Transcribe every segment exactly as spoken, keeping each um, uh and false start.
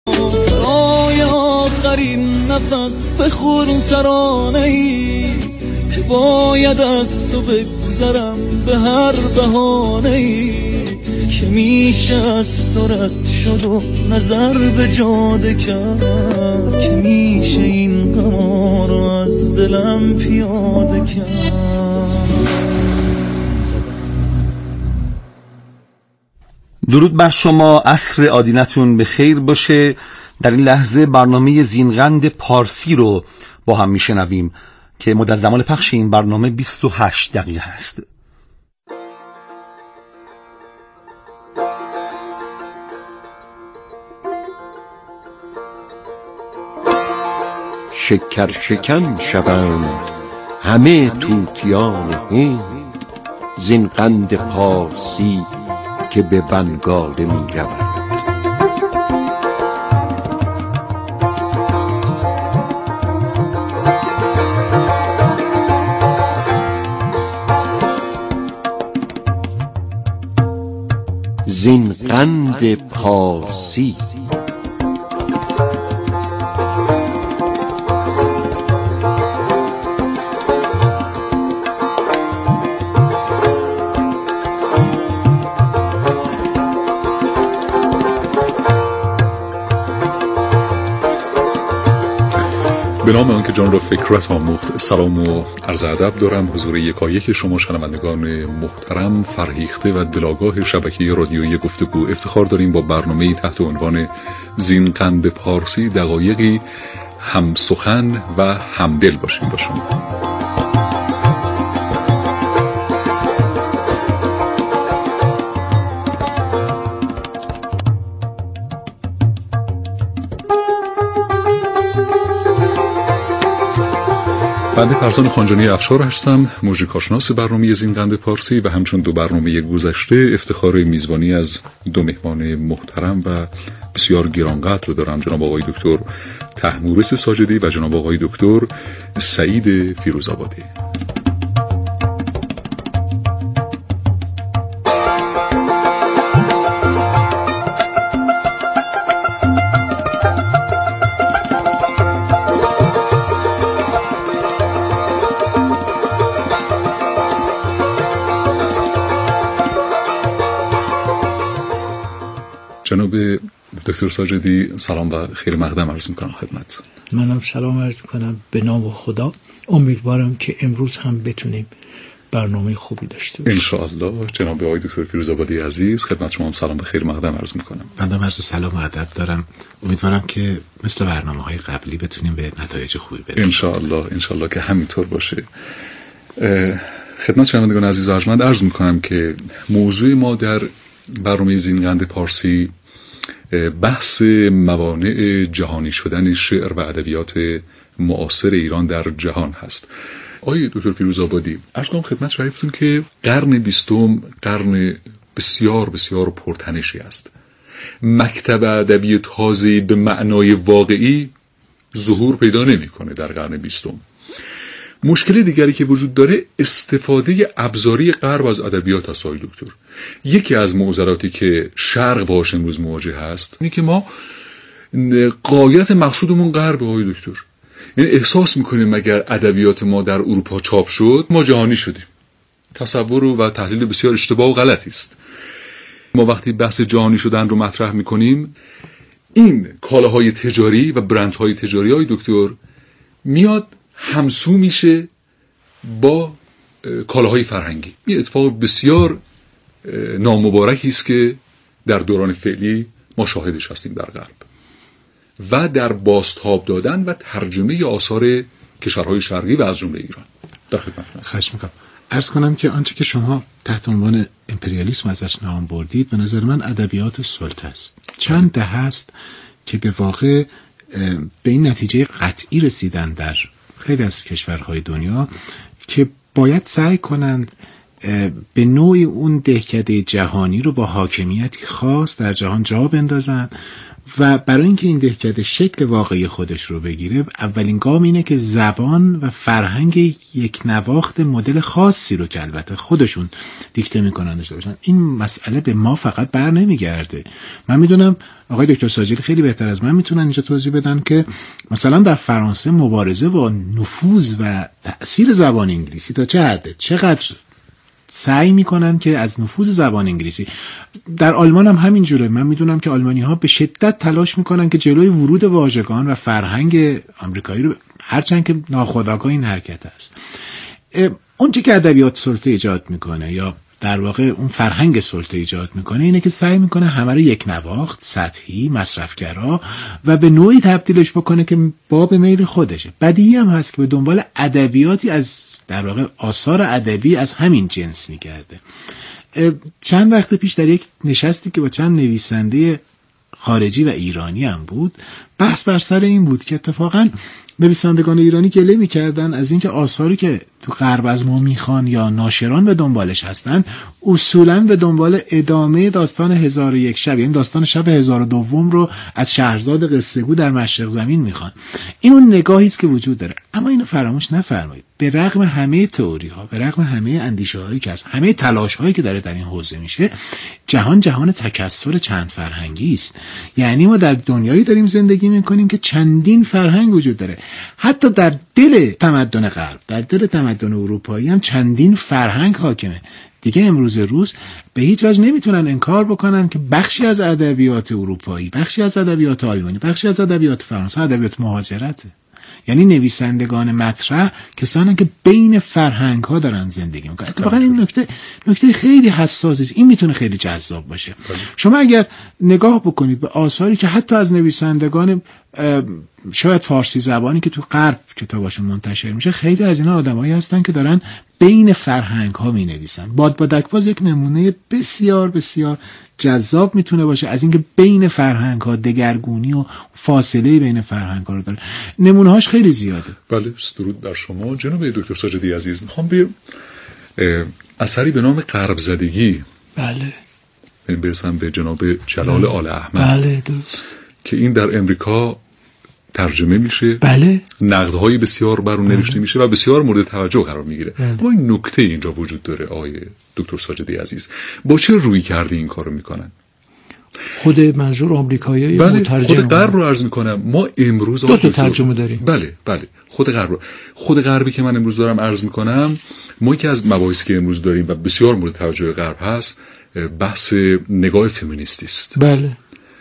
برای آخرین نفس بخور ترانه‌ای که باید از تو بگذرم به هر بهانه‌ای که میشه از تو رد شد و نظر به جاده کرد، که میشه این غما رو از دلم پیاده کرد. درود بر شما، عصر آدینتون به خیر باشه. در این لحظه برنامه زینقند پارسی رو با هم میشنویم که مدت زمان پخش این برنامه بیست و هشت دقیقه است. شکر شکن شوند همه طوطیان هند، زین قند پارسی که به بنگاله می رود. زین قند پارسی به نام آنکه جان را فکرت آموخت، سلام و عرض ادب دارم حضور یکایک شما شنوندگان محترم، فرهیخته و دلاگاه شبکه رادیویی گفتگو. افتخار داریم با برنامه‌ای تحت عنوان زینقند پارسی دقایقی هم سخن و همدل باشیم با شما. بنده فرزان خانجانی افشار هستم، موزیکاشناس برنامه زینقند پارسی و همچون دو برنامه گذشته افتخار میزبانی از دو مهمان محترم و بسیار گرانقدر رو دارم، جناب آقای دکتر طهمورث ساجدی و جناب آقای دکتر سعید فیروزآبادی. جناب دکتر ساجدی سلام و خیر مقدم عرض میکنم خدمت. منم سلام عرض میکنم به نام خدا. امیدوارم که امروز هم بتونیم برنامه خوبی داشته باشیم ان شاء الله. جناب آقای دکتر فیروزآبادی عزیز خدمت شما هم سلام و خیر مقدم عرض میکنم. بنده عرض سلام و ادب دارم. امیدوارم که مثل برنامه‌های قبلی بتونیم به نتایج خوبی برسیم ان شاء الله. ان شاء الله که همینطور باشه. خدمت شنوندگان عزیز و ارجمند عرض میکنم که موضوع ما در برنامه زینقند پارسی بحث موانع جهانی شدن شعر و ادبیات معاصر ایران در جهان هست. آقای دکتر فیروزآبادی، عرض کنم خدمت شریفتون که قرن بیستم قرن بسیار بسیار پرتنشی است. مکتب ادبی تازه‌ای به معنای واقعی ظهور پیدا نمی‌کنه در قرن بیستم. مشکل دیگری که وجود داره استفاده ابزاری غرب از ادبیات است. آقای دکتر، یکی از معضلاتی که شرق باهاش امروز مواجه هست اینه که ما غایت مقصودمون غرب. آقای دکتر، یعنی احساس میکنیم مگر ادبیات ما در اروپا چاپ شد ما جهانی شدیم. تصور و تحلیل بسیار اشتباه و غلطی است. ما وقتی بحث جهانی شدن رو مطرح میکنیم، این کالاهای تجاری و برندهای تجاری های دکتر میاد همسو میشه با کالاهای فرهنگی. این اتفاق بسیار نامبارکی است که در دوران فعلی ما شاهدش هستیم در غرب و در بازتاب دادن و ترجمه آثار کشورهای شرقی و از جمله ایران. در خدمتتون هستم. خواهش میکنم. عرض کنم که آنچه که شما تحت عنوان امپریالیسم ازش نام بردید به نظر من ادبیات سلطه است. چند دهه است که به واقع به این نتیجه قطعی رسیدن در خیلی از کشورهای دنیا که باید سعی کنند به نوعی اون دهکده جهانی رو با حاکمیتی خاص در جهان جا بندازن و برای اینکه این دهکده شکل واقعی خودش رو بگیره، اولین گام اینه که زبان و فرهنگ یک نواخت مدل خاصی رو که البته خودشون دیکته میکنن داشته باشن. این مسئله به ما فقط بر نمیگرده. من میدونم آقای دکتر ساجلی خیلی بهتر از من میتونن اینجا توضیح بدن که مثلا در فرانسه مبارزه با نفوذ و تأثیر زبان انگلیسی تا چه حده، چقدر سعی میکنن که از نفوذ زبان انگلیسی. در آلمان هم همین جوره. من میدونم که آلمانی ها به شدت تلاش میکنن که جلوی ورود واژگان و فرهنگ آمریکایی رو، هرچند که ناخودآگاه این حرکت است. اون چه که ادبیات سلطه ایجاد میکنه یا در واقع اون فرهنگ سلطه ایجاد میکنه اینه که سعی میکنه همه رو یک نواخت، سطحی، مصرفگرا و به نوعی تبدیلش بکنه که باب میل خودشه. بدیهی هم هست که به دنبال ادبیاتی از در واقع آثار ادبی از همین جنس میگرده. چند وقت پیش در یک نشستی که با چند نویسنده خارجی و ایرانی هم بود، بحث بر سر این بود که اتفاقاً نویسندگان ایرانی گله میکردن از اینکه آثاری که تو غرب از ما میخوان یا ناشران به دنبالش هستن اصولاً به دنبال ادامه داستان هزار و یک شب، یعنی داستان شب هزار و دوم رو از شهرزاد قصه گو در مشرق زمین میخوان. این اون نگاهی است که وجود داره. اما اینو فراموش نفرمایید، به رغم همه تئوری ها، به رغم همه اندیشه هایی که هست، همه تلاش هایی که داره در این حوزه میشه، جهان جهان تکثر چند فرهنگی است. یعنی ما در دنیایی داریم زندگی میکنیم که چندین فرهنگ وجود داره. حتی در دل تمدن غرب، در دل تمدن اروپایی هم چندین فرهنگ حاکمه. دیگه امروز روز به هیچ وجه نمیتونن انکار بکنن که بخشی از ادبیات اروپایی، بخشی از ادبیات آلمانی، بخشی از ادبیات فرانسه ادبیات مهاجرته. یعنی نویسندگان مطرح کسانی که بین فرهنگ ها دارن زندگی میکنن. اتفاقا این نکته نکته خیلی حساسی است. این میتونه خیلی جذاب باشه. شما اگر نگاه بکنید به آثاری که حتی از نویسندگان شاید فارسی زبانی که تو غرب کتاباشون منتشر میشه، خیلی از اینا آدمایی هستن که دارن بین فرهنگ ها مینویسن. بادبادک‌باز یک نمونه بسیار بسیار جذاب میتونه باشه از اینکه بین فرهنگ ها دگرگونی و فاصله بین فرهنگ ها رو داره. نمونه‌هاش خیلی زیاده. بله، درود بر شما جناب دکتر ساجدی عزیز. میخوام به اثری به نام غرب زدگی بله برسم به جناب جلال آل احمد. بله درست. که این در امریکا ترجمه میشه. بله. نقدهای بسیار بر اون نوشته میشه و بسیار مورد توجه قرار میگیره. بله. اما این نکته اینجا وجود داره آقای دکتر ساجدی عزیز، با چه روی کرده این کارو میکنن؟ خود منظور آمریکایی بله، مترجم خود غرب رو عرض میکنم. ما امروز دو تا ترجمه داریم. بله بله، خود غرب رو. خود غربی که من امروز دارم عرض میکنم، ما که از مباحثی که امروز داریم و بسیار مورد توجه غرب هست، بحث نگاه فمینیستی است. بله.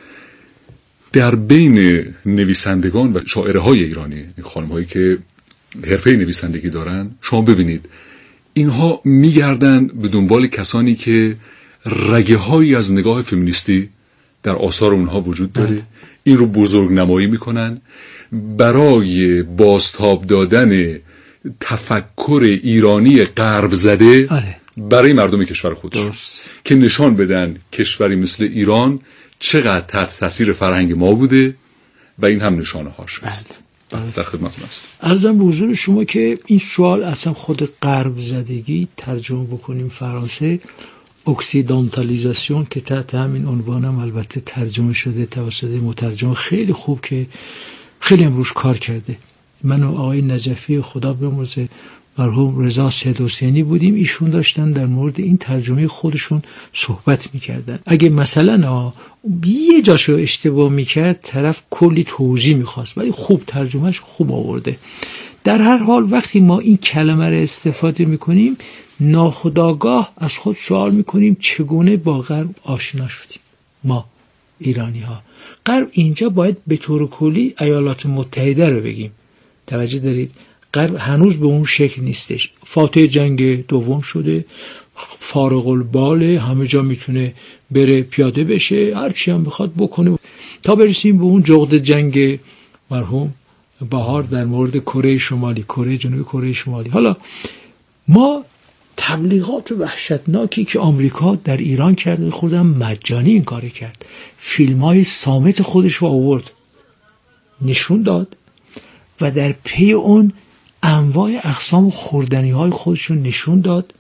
در بین نویسندگان و شاعرهای ایرانی، خانم‌هایی که حرفه نویسندگی دارن، شما ببینید اینها میگردن به دنبال کسانی که رگه‌هایی از نگاه فمینیستی در آثار اونها وجود داره. بله. این رو بزرگ نمایی میکنن برای بازتاب دادن تفکر ایرانی غرب زده. آره. برای مردم کشور خودشون که نشان بدن کشوری مثل ایران چقدر تحت تاثیر فرهنگ ما بوده و این هم نشانه هاش است. در خدمتتون هستم. عرضم به حضور شما که این سوال اصلا خود غرب زدگی ترجمه بکنیم فرانسه، اکسیدانتالیزاسیون که تحت همین عنوان هم البته ترجمه شده توسط مترجم خیلی خوب که خیلی امروز کار کرده. من و آقای نجفی خدا بیامرزه مرحوم رضا سیدحسینی بودیم، ایشون داشتن در مورد این ترجمه خودشون صحبت میکردن. اگه مثلا یه جاشو اشتباه میکرد طرف کلی توضیح میخواست، ولی خوب ترجمهش خوب آورده. در هر حال وقتی ما این کلمه رو استفاده میکنیم ناخودآگاه از خود سوال میکنیم چگونه با غرب آشنا شدیم ما ایرانی ها. غرب اینجا باید به طور کلی ایالات متحده رو بگیم. توجه دارید؟ غرب هنوز به اون شکل نیستش. فاتح جنگ دوم شده، فارغ الباله، همه جا میتونه بره پیاده بشه، هر چی هم بخواد بکنه، تا برسیم به اون جغد جنگ مرحوم بهار در مورد کره شمالی، کره جنوبی، کره شمالی. حالا ما تبلیغات وحشتناکی که آمریکا در ایران کرده، خودم مجانی این کار کرد، فیلم‌های صامت خودش رو آورد نشون داد و در پی اون انواع اقسام خوردنی های خودشون نشون داد.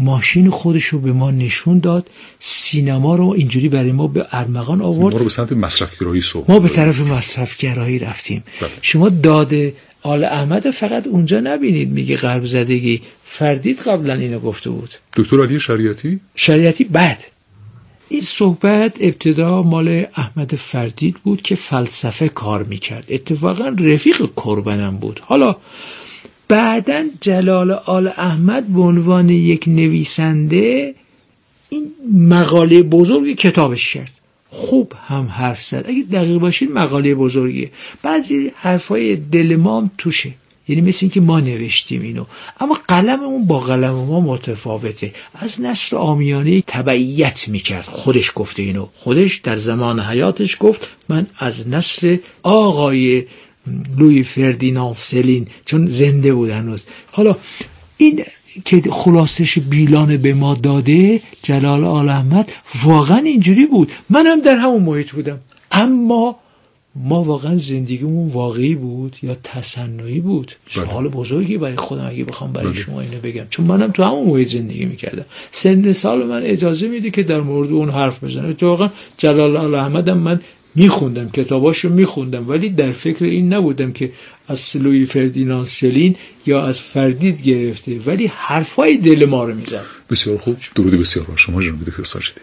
ماشین خودش رو به ما نشون داد، سینما رو اینجوری برای ما به ارمغان آورد، ما رو به سمت مصرفگرایی سوق ما به طرف مصرفگرایی رفتیم. بله. شما داد آل احمد فقط اونجا نبینید میگه غرب زدگی، فردید قبلا اینو گفته بود. دکتر علی شریعتی شریعتی بعد این صحبت ابتدا مال احمد فردید بود که فلسفه کار میکرد، اتفاقا رفیق کربنم بود. حالا بعدن جلال آل احمد به عنوان یک نویسنده این مقاله بزرگ کتابش کرد، خوب هم حرف زد، اگه دقیق باشید مقاله بزرگیه، بعضی حرفای دل ما هم توشه، یعنی مثل این که ما نوشتیم اینو، اما قلممون با قلم ما متفاوته. از نثر عامیانه تبعیت میکرد، خودش گفته اینو، خودش در زمان حیاتش گفت من از نثر آقای لوی فردیناند سلین، چون زنده بود هنوز. حالا این که خلاصش بیلان به ما داده جلال آل احمد واقعا اینجوری بود، منم در همون محیط بودم، اما ما واقعا زندگیمون واقعی بود یا تصنعی بود؟ سوال بزرگی برای خودم اگه بخوام برای بله. شما اینو بگم، چون منم تو همون محیط زندگی میکردم، سن سال من اجازه میده که در مورد اون حرف بزنم. تو واقعا جلال آل احمدم من میخوندم، کتاباشو میخوندم، ولی در فکر این نبودم که از لوی فردیناند سلین یا از فردید گرفته، ولی حرفای دل ما رو میزد. بسیار خوب، درود بسیار بر شما جناب دکتر ساجدی.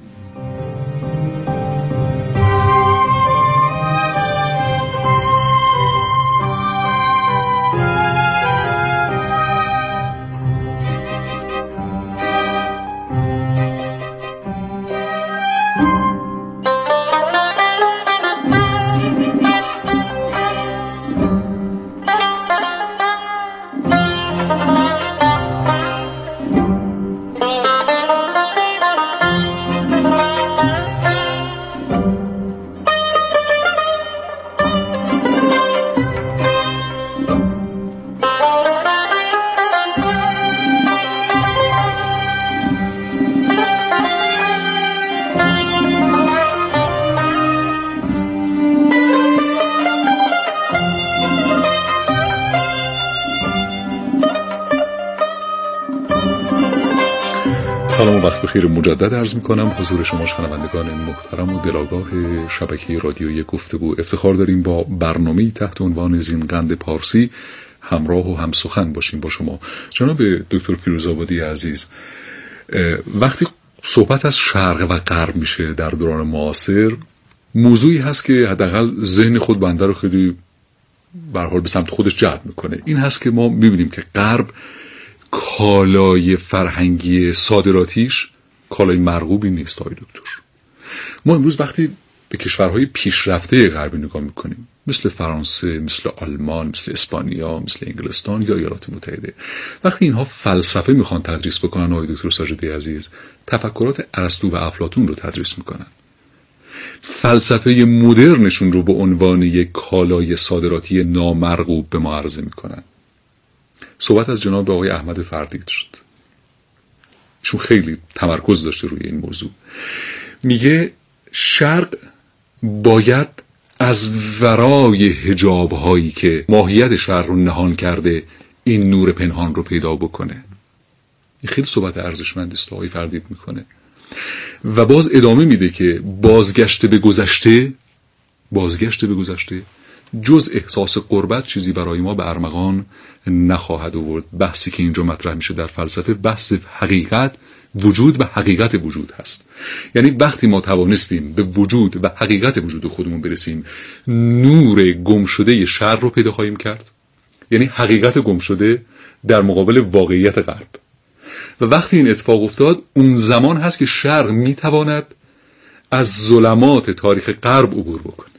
سلام و وقت بخیر مجدد عرض میکنم حضور شما شنوندگان محترم و دلاگاه شبکه رادیویی گفتگو. افتخار داریم با برنامه‌ای تحت عنوان زینقند پارسی همراه و هم سخن باشیم با شما. جناب دکتر فیروزآبادی عزیز، وقتی صحبت از شرق و غرب میشه در دوران معاصر، موضوعی هست که حداقل ذهن خود بنده رو خیلی به هر حال به سمت خودش جلب میکنه. این هست که ما میبینیم که غرب کالای فرهنگی صادراتیش کالای مرغوبی نیست. آقای دکتر، ما امروز وقتی به کشورهای پیشرفته غربی نگاه میکنیم، مثل فرانسه، مثل آلمان، مثل اسپانیا، مثل انگلستان یا ایالات متحده، وقتی اینها فلسفه میخوان تدریس بکنن، آقای دکتر ساجدی عزیز، تفکرات ارسطو و افلاطون رو تدریس میکنن، فلسفه مدرنشون رو به عنوان یک کالای صادراتی نامرغوب به ما عرضه میکنن. صحبت از جناب آقای احمد فردید شد، چون خیلی تمرکز داشته روی این موضوع. میگه شرق باید از ورای حجاب هایی که ماهیت شرق رو نهان کرده این نور پنهان رو پیدا بکنه. این خیلی صحبت ارزشمندی است آقای فردید میکنه و باز ادامه میده که بازگشت به گذشته بازگشت به گذشته جز احساس غربت چیزی برای ما به ارمغان نخواهد آورد. بحثی که اینجا مطرح میشه در فلسفه بحث حقیقت، وجود و حقیقت وجود هست. یعنی وقتی ما توانستیم به وجود و حقیقت وجود خودمون برسیم، نور گم شده شرق رو پیدا خواهیم کرد، یعنی حقیقت گم شده در مقابل واقعیت غرب. و وقتی این اتفاق افتاد، اون زمان هست که شرق میتواند از ظلمات تاریخ غرب عبور بکنه.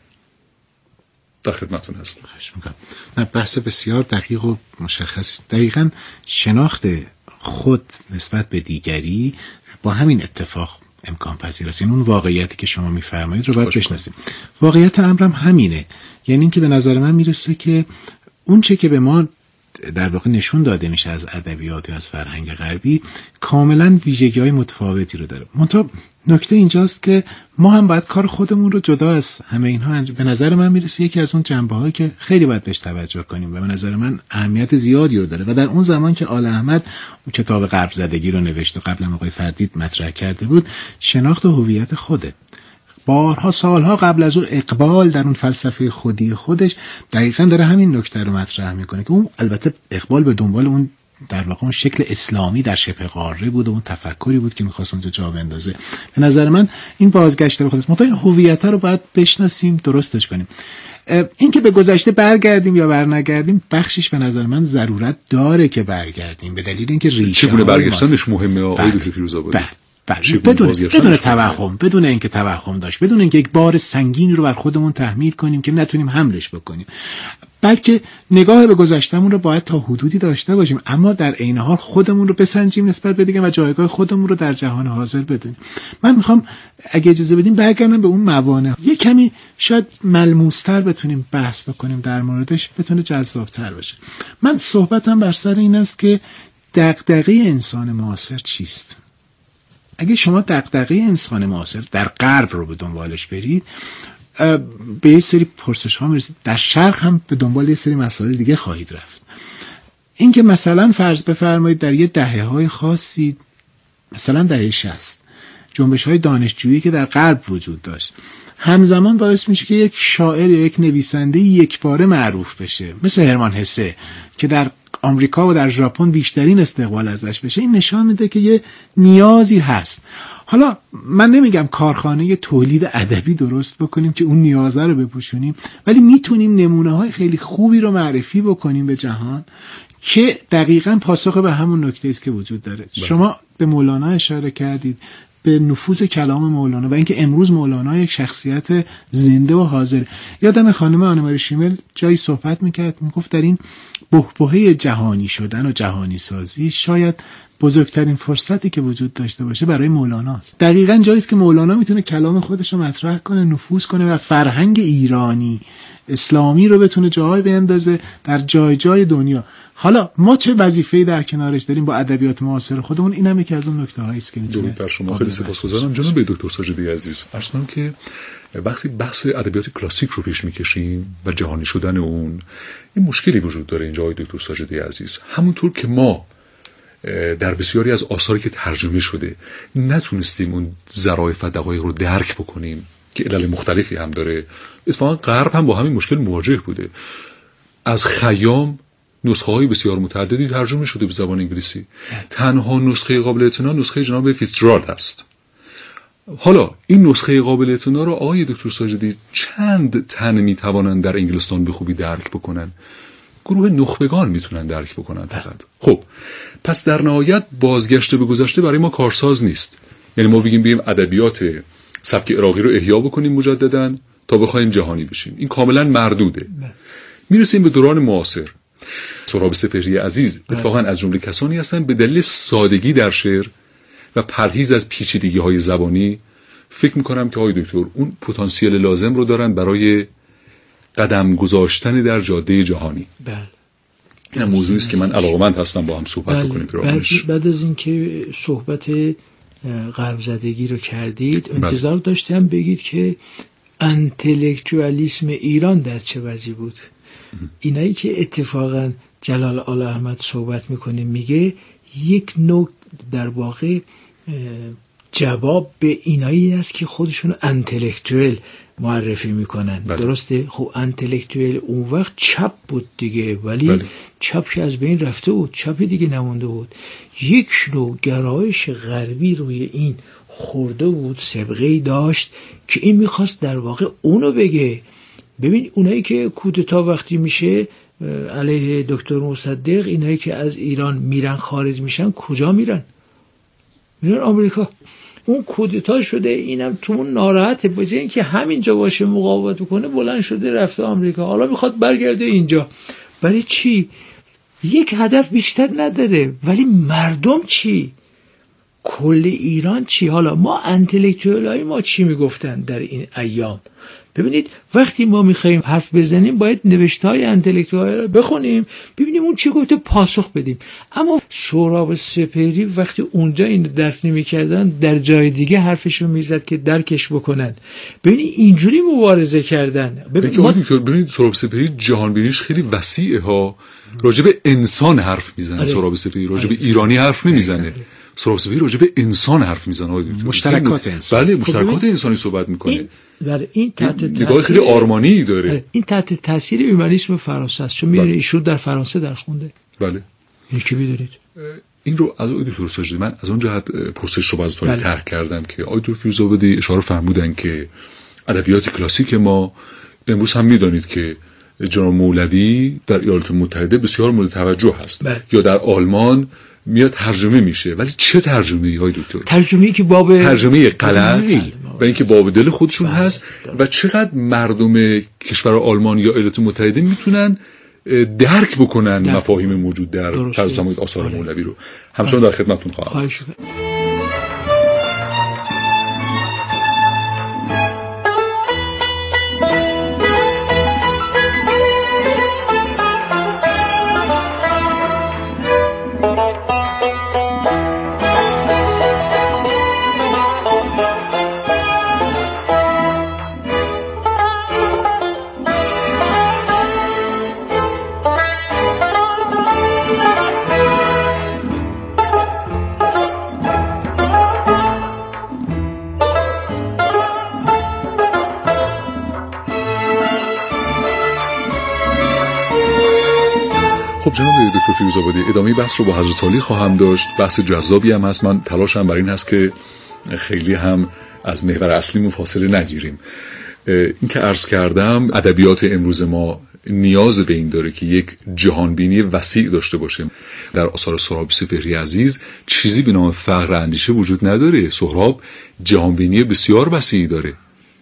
در خدمتون هستم. خواهش میکنم. نه، بحث بسیار دقیق و مشخص است. دقیقاً شناخت خود نسبت به دیگری با همین اتفاق امکان پذیر است. این اون واقعیتی که شما میفرمایید رو باید بشناسیم. واقعیت امرم همینه، یعنی این که به نظر من میرسه که اون چه که به ما در واقع نشون داده میشه از ادبیات یا از فرهنگ غربی کاملا ویژگی‌های متفاوتی رو داره. منتها نکته اینجاست که ما هم باید کار خودمون رو جدا از همه اینها انجام. به نظر من میرسه یکی از اون جنبه‌هایی که خیلی باید بهش توجه کنیم و به نظر من اهمیت زیادی رو داره و در اون زمان که آل احمد اون کتاب غرب زدگی رو نوشت و قبلا آقای فردید مطرح کرده بود، شناخت هویت خوده. بارها سالها قبل از اون اقبال در اون فلسفه خودی خودش دقیقاً داره همین نکته رو مطرح میکنه که اون البته اقبال به دنبال اون در واقع اون شکل اسلامی در شبه قاره بود و اون تفکری بود که میخواست اونجا جا بندازه. به نظر من این بازگشت به خودش، متأ هویت رو باید بشناسیم، درستش کنیم. این که به گذشته برگردیم یا برنگردیم بخشش به نظر من ضرورت داره که برگردیم، به دلیل اینکه ریشه چگونه برگشتنش مهمه آقای دکتر فیروزآبادی. بدون بدون توهم، بدون اینکه توهم داشت، بدون اینکه یک بار سنگین رو بر خودمون تحمیل کنیم که نتونیم حملش بکنیم، بلکه نگاه به گذشتهمون رو باید تا حدودی داشته باشیم، اما در عین حال خودمون رو بسنجیم نسبت به دیگه و جایگاه خودمون رو در جهان حاضر بدونیم. من میخوام اگه اجازه بدیم برگردم به اون موانع، یه کمی شاید ملموس‌تر بتونیم بحث بکنیم در موردش، بتونه جذاب‌تر باشه. من صحبتم بر سر این است که دغدغه انسان معاصر چیست؟ اگه شما دغدغه انسان معاصر در غرب رو به دنبالش برید، به یه سری پرسش ها میرسید. در شرق هم به دنبال یه سری مسائل دیگه خواهید رفت. این که مثلا فرض بفرمایید در یه دهه های خاصی، مثلا دهه شصت، جنبش های دانشجویی که در غرب وجود داشت همزمان باعث میشه که یک شاعر یا یک نویسنده یک باره معروف بشه، مثل هرمان هسه که در آمریکا و در ژاپن بیشترین استقبال ازش بشه. این نشان میده که یه نیازی هست. حالا من نمیگم کارخانه تولید ادبی درست بکنیم که اون نیازه رو بپوشونیم، ولی میتونیم نمونه های خیلی خوبی رو معرفی بکنیم به جهان که دقیقاً پاسخ به همون نکته است که وجود داره. بله. شما به مولانا اشاره کردید، به نفوذ کلام مولانا و اینکه امروز مولانا یک شخصیت زنده و حاضر. یادم خانم آنماری شیمل جایی صحبت میکرد، میگفت در این بحبوحه جهانی شدن و جهانی سازی شاید بزرگترین فرصتی که وجود داشته باشه برای مولانا است. دقیقاً جایی است که مولانا میتونه کلام خودش رو مطرح کنه، نفوذ کنه و فرهنگ ایرانی اسلامی رو بتونه جای بیندازه در جای جای دنیا. حالا ما چه وظیفه‌ای در کنارش داریم با ادبیات معاصر خودمون؟ اینم یکی از اون نکته‌هایی است که میتونه. درود بر شما، خیلی سپاسگزارم جناب دکتر ساجدی عزیز. عرض کنم که وقتی بحث ادبیات کلاسیک رو پیش میکشیم و جهانی شدن اون، این مشکلی وجود داره اینجا آقای دکتر ساجدی عزیز. همونطور که ما در بسیاری از آثاری که ترجمه شده نتونستیم اون ظرافت دقایق رو درک بکنیم که علل مختلفی هم داره، اتفاقا غرب هم با همین مشکل مواجه بوده. از خیام نسخه های بسیار متعددی ترجمه شده به زبان انگلیسی. تنها نسخه قابل اعتنا نسخه جناب فیتزجرالد هست. حالا این نسخه قابل اعتنا رو آقای دکتر ساجدی چند تن میتوانند در انگلستان به خوبی درک بکنن؟ گروه نخبگان میتونن درک بکنن فقط. خب پس در نهایت بازگشت به گذشته برای ما کارساز نیست. یعنی ما بگیم بیم ادبیات سبک عراقی رو احیا بکنیم مجدداً تا بخوایم جهانی بشیم، این کاملا مردوده. میرسیم به دوران معاصر. سهراب سپهری عزیز اتفاقا از جمله کسانی هستن به دلیل سادگی در شعر و پرهیز از پیچیدگی‌های زبانی فکر میکنم که آقای دکتر اون پتانسیل لازم رو دارن برای قدم گذاشتن در جاده جهانی. بله. این موضوعی است که من علاقه‌مند هستم با هم صحبت بله. بکنیم. بعد, بعد از اینکه صحبت غرب زدگی رو کردید، انتظار بله. داشتم بگید که انتلکتوالیسم ایران در چه وضعی بود. اینایی که اتفاقا جلال آل احمد صحبت میکنه، میگه یک نوع در واقع جواب به اینایی است که خودشون انتلکتوال معرفی میکنن. بله. درسته؟ خب انتلکتوال اون وقت چپ بود دیگه، ولی بله. چپ که از بین رفته بود، چپ دیگه نمونده بود. یک نوع گرایش غربی روی این خورده بود، سابقه‌ای داشت که این میخواست در واقع اونو بگه. ببین اونایی که کودتا وقتی میشه علیه دکتر مصدق، اینایی که از ایران میرن خارج میشن، کجا میرن؟ میرن آمریکا. اون کودتا شده، اینم تو اون ناراحته، بجای اینکه همینجا باشه مقاومت بکنه بلند شده رفته آمریکا، حالا میخواد برگرده اینجا. برای چی؟ یک هدف بیشتر نداره. ولی مردم چی؟ کل ایران چی؟ حالا ما انتلکتوالای ما چی میگفتن در این ایام؟ ببینید وقتی ما میخوایم حرف بزنیم باید نوشته‌های انتلکتوال رو بخونیم ببینیم اون چی گفته پاسخ بدیم. اما سهراب سپهری وقتی اونجا این درک نمی‌کردن در جای دیگه حرفشون میزد که درکش بکنن. ببینید اینجوری مبارزه کردن. ببینید ما... ببینید سهراب سپهری جهانبینیش خیلی وسیعه ها، راجع به انسان حرف میزنه. آره. سهراب سپهری راجع به ایرانی حرف نمیزنه. سهراب سپهری راجع به انسان حرف میزنه. مشترکات انسان. بله مشترکات انسانی صحبت میکنه. این برای این تحت نگاه خیلی آرمانی داره. این تحت تاثیر اومانیسم فرانسه است. چون میدونید ایشون در فرانسه در خونده. بله. این کی میدونید؟ این رو از دکتر ساجدی من از اون جهت پرسش رو باز طوری طرح کردم که آقای دکتر فیروزآبادی اشاره فرمودن که ادبیات کلاسیک ما امروز هم میدانید که جناب مولوی در ایالات متحده بسیار مورد توجه هست. بله. یا در آلمان میاد ترجمه میشه، ولی چه ترجمه‌ای های دکتر؟ ترجمه‌ای که باب ترجمه غلط و اینکه باب دل خودشون هست و چقدر مردم کشور آلمان یا ایالات متحده میتونن درک بکنن در مفاهیم موجود در ترجمه آثار آره. مولوی رو. همچنان در خدمتتون خواهم. خواهش خب جناب دکتر فیروزآبادی ادامه بحث رو با حضرت عالی خواهم داشت. بحث جذابی هم هست. من تلاشم بر این هست که خیلی هم از محور اصلیمون فاصله نگیریم. این که عرض کردم ادبیات امروز ما نیاز به این داره که یک جهانبینی وسیع داشته باشه. در آثار سهراب سپهری عزیز چیزی به نام فقر اندیشه وجود نداره. سهراب جهانبینی بسیار وسیعی داره.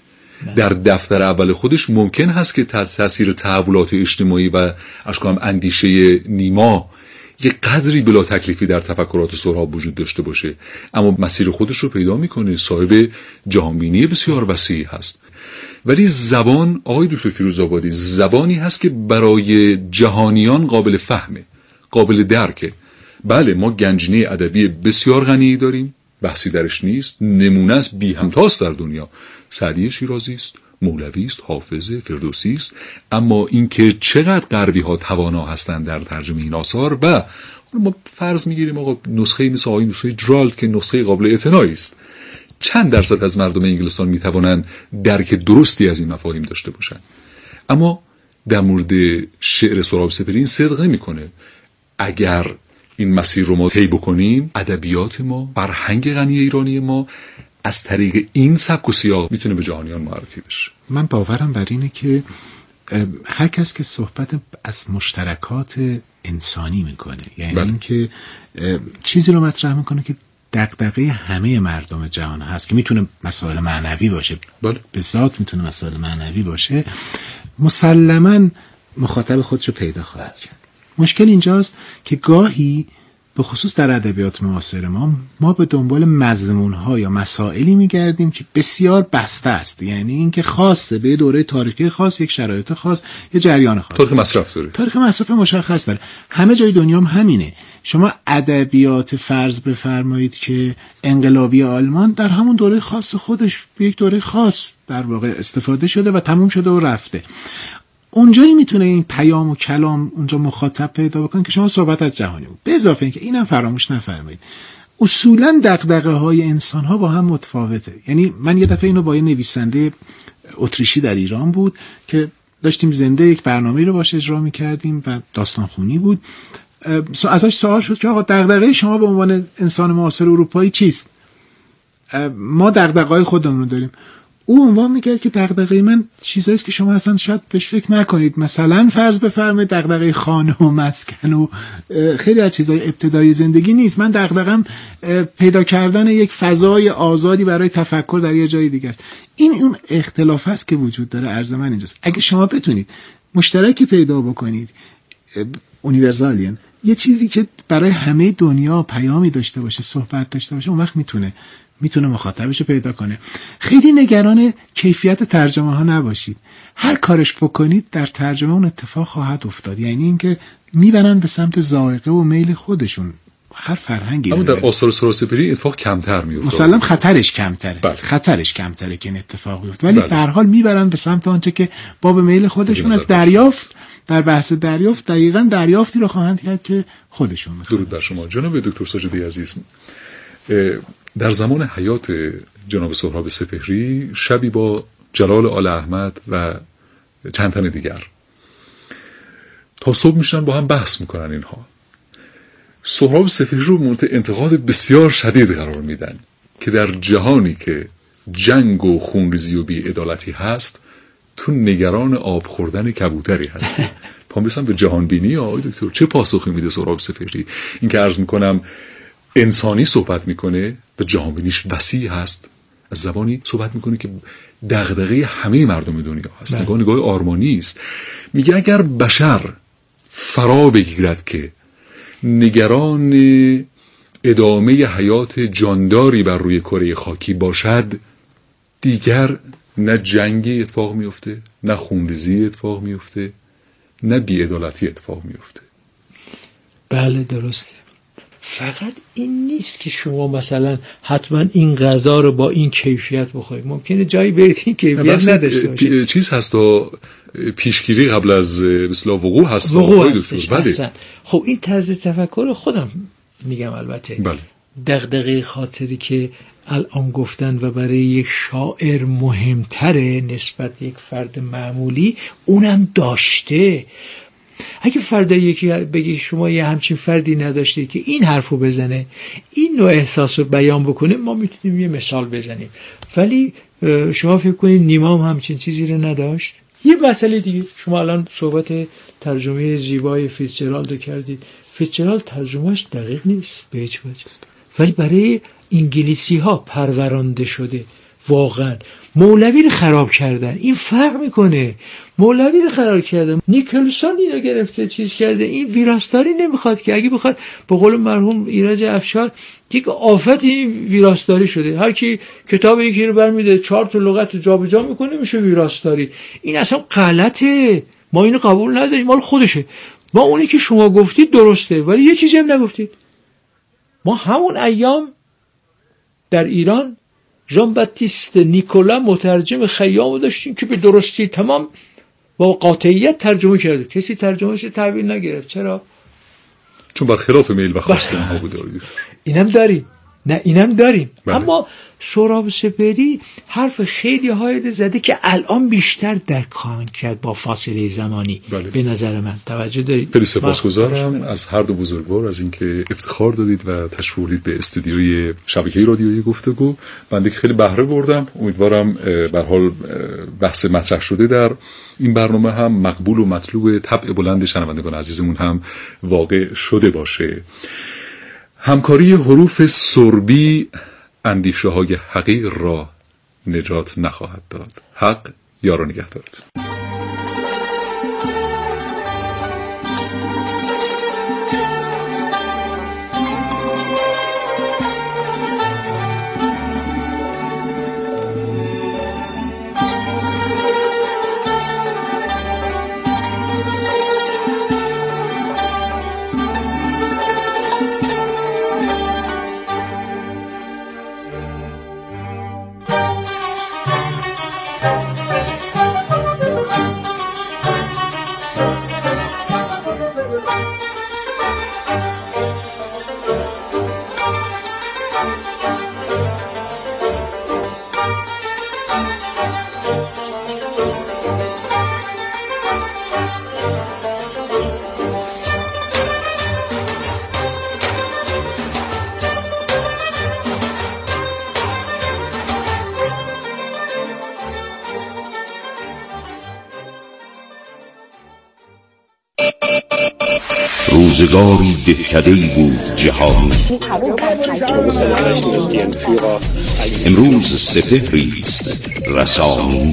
در دفتر اول خودش ممکن هست که تحت تاثیر تحولات اجتماعی و اشکام اندیشه نیما یک قدری بلا تکلیفی در تفکرات سهراب وجود داشته باشه، اما مسیر خودش رو پیدا میکنه، صاحب جهانبینی بسیار وسیعی هست. ولی زبان آقای دکتر فیروزآبادی زبانی هست که برای جهانیان قابل فهمه، قابل درکه. بله ما گنجینه ادبی بسیار غنی داریم، بحثی درش نیست، نمونه است بی همتاست در دنیا. سعدی شیرازی است، مولوی است، حافظ، فردوسی است، اما اینکه چقدر غربی ها توانا هستند در ترجمه این آثار و ما فرض میگیریم آقا نسخه مثل آقای نسخه جرالد که نسخه قابل اعتنایی است، چند درصد از مردم انگلستان میتوانند درک درستی از این مفاهیم داشته باشند. اما در مورد شعر سهراب سپهری این صدق نمیکنه. اگر این مسیر رو ما طی بکنیم، ادبیات ما، فرهنگ غنی ایرانی ما از طریق این سبک و سیاق میتونه به جهانیان معرفی بشه. من باورم بر اینه که هر کس که صحبت از مشترکات انسانی میکنه، یعنی بله. این که چیزی رو مطرح میکنه که دغدغه همه مردم جهان هست، که میتونه مسائل معنوی باشه، بله. به ذات میتونه مسائل معنوی باشه، مسلماً مخاطب خودشو پیدا خواهد کرد. مشکل اینجاست که گاهی به خصوص در ادبیات معاصر ما ما به دنبال مضمون‌ها یا مسائلی می‌گردیم که بسیار بسته است، یعنی اینکه خاصه به دوره تاریخی خاص، یک شرایط خاص، یک جریان خاص، تاریخ مصرف داره، تاریخ مصرف مشخص داره. همه جای دنیا هم همینه. شما ادبیات فرض بفرمایید که انقلابی آلمان در همون دوره خاص خودش به یک دوره خاص در واقع استفاده شده و تموم شده و رفته. اونجایی میتونه این پیام و کلام اونجا مخاطب پیدا بکنه که شما صحبت از جهانی بود. به اضافه اینکه اینم فراموش نفرمایید اصولا دغدغه های انسان ها با هم متفاوته. یعنی من یه دفعه اینو با یه نویسنده اتریشی در ایران بود که داشتیم زنده یک برنامه رو باشه اجرا میکردیم و داستانخوانی بود. ازش سوال شد که آقا دغدغه شما به عنوان انسان معاصر اروپایی چیست؟ ما دغدغه‌های خودمون رو داریم. او عنوان میکرد که دغدغه من چیزایی است که شما اصلا شاید بهش فکر نکنید، مثلا فرض بفرمایید دغدغه خانه و مسکن و خیلی از چیزای ابتدایی زندگی نیست. من دغدغه‌ام پیدا کردن یک فضای آزادی برای تفکر در یه جای دیگه است. این اون اختلاف است که وجود داره. عرض من اینجاست اگه شما بتونید مشترکی پیدا بکنید، اونیورسالین، یه چیزی که برای همه دنیا پیامی داشته باشه، صحبت داشته باشه، اون وقت میتونه میتونه مخاطبش رو پیدا کنه. خیلی نگران کیفیت ترجمه ها نباشید، هر کارش بکنید در ترجمه اون اتفاق خواهد افتاد. یعنی اینکه میبرن به سمت ذائقه و میل خودشون، هر فرهنگی. اما در آثار سهراب سپهری اتفاق کمتر میفته، مثلا خطرش کمتره. بله. خطرش کمتره که این اتفاق بیفته، ولی بله. به هر حال میبرن به سمت آنچه که باب میل خودشون از دریافت. در بحث دریافت دقیقاً دریافتی رو خواهند کرد که خودشون میخوان. درود بر شما جناب دکتر ساجدی عزیز. در زمان حیات جناب سهراب سپهری شبی با جلال آل احمد و چند تن دیگر تا صبح میشن با هم بحث میکنن. اینها سهراب سپهری رو مورد انتقاد بسیار شدید قرار میدن که در جهانی که جنگ و خونریزی و بی‌عدالتی هست تو نگران آب خوردن کبوتری هستی. پام بسن به جهان بینی آقای دکتر. چه پاسخی میده سهراب سپهری؟ این که عرض میکنم انسانی صحبت میکنه و جهان بینیش وسیع هست، از زبانی صحبت میکنه که دغدغه همه مردم دنیا هست. نگاه نگاه آرمانی است. میگه اگر بشر فرا بگیرد که نگران ادامه حیات جانداری بر روی کره خاکی باشد، دیگر نه جنگی اتفاق میفته، نه خونریزی اتفاق میفته، نه بی‌عدالتی اتفاق میفته. بله درسته. فقط این نیست که شما مثلا حتما این غذا رو با این کیفیت بخورید، ممکنه جایی برید این کیفیت نداشته باشه. چیز هست و پیشگیری قبل از مثلا وقوع هست. وقوع هستش. بله. خب این طرز تفکر خودم میگم البته. بله. دغدغه خاطری که الان گفتن و برای یک شاعر مهمتره نسبت یک فرد معمولی، اونم داشته. اگه فردا یکی بگی شما یه همچین فردی نداشته که این حرفو بزنه، این نوع احساس رو بیان بکنه، ما میتونیم یه مثال بزنیم. ولی شما فکر کنید نیما هم همچین چیزی رو نداشت؟ یه مسئله دیگه، شما الان صحبت ترجمه زیبای فیتزجرالد رو کردید. فیتزجرالد ترجمهش دقیق نیست به هیچ وجه، ولی برای انگلیسی ها پرورانده شده. واقعا مولوی رو خراب کردن، این فرق میکنه. مولوی رو خراب کردن، نیکلسون اینو گرفته چیز کرده، این ویراستاری نمیخواد که اگه بخواد به قول مرحوم ایرج افشار یک آفت این ویراستاری شده. هر کی کتاب یکی رو برمیده چهار تا لغت رو جابجا میکنه میشه ویراستاری. این اصلا غلطه، ما اینو قبول نداریم، مال خودشه. ما اونی که شما گفتید درسته، ولی یه چیزی هم نگفتید. ما همون ایام در ایران ژان باتیست نیکولا مترجم خیام داشتیم که به درستی تمام با قاطعیت ترجمه کرده، کسی ترجمهش تحویل نگرفت. چرا؟ چون برخلاف میل و خواست اونها بوده. اینم داریم، نه اینم داریم. بله. اما سهراب سپهری حرف خیلی هایی زده که الان بیشتر درک خواهند کرد با فاصله زمانی. بله. به نظر من توجه دارید. خیلی سپاسگزارم از هر دو بزرگوار از اینکه افتخار دادید و تشریف آوردید به استودیوی شبکه رادیویی گفتگو. بنده که خیلی بهره بردم. امیدوارم به هر حال بحث مطرح شده در این برنامه هم مقبول و مطلوب طبع بلند شنوندگان عزیزمون هم واقع شده باشه. همکاری حروف سربی اندیشه های حقیر را نجات نخواهد داد. حق یارو نگه دارد. روزگاری دهکده‌ای بود جهانی، امروز سپهری است رسانی.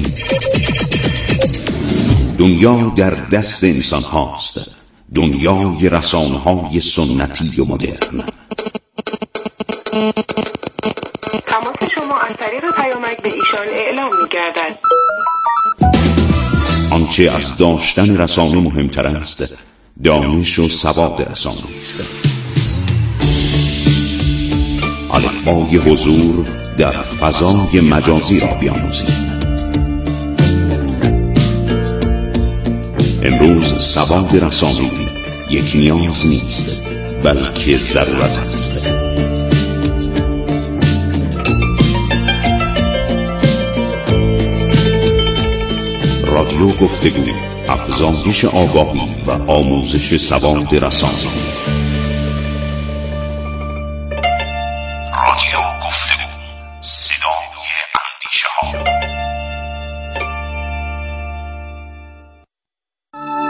دنیا در دست انسان هاست، دنیای رسانه های سنتی و مدرن. تماس آنچه از داشتن رسانه مهمتر است دانش و سواد رسانه است. الفبای حضور در فضای مجازی را بیاموزید. امروز سواد رسانه‌ای یک نیاز نیست بلکه ضرورت است. رادیو گفتگو، افزایش آگاهی و آموزش سواد رسانه‌ای.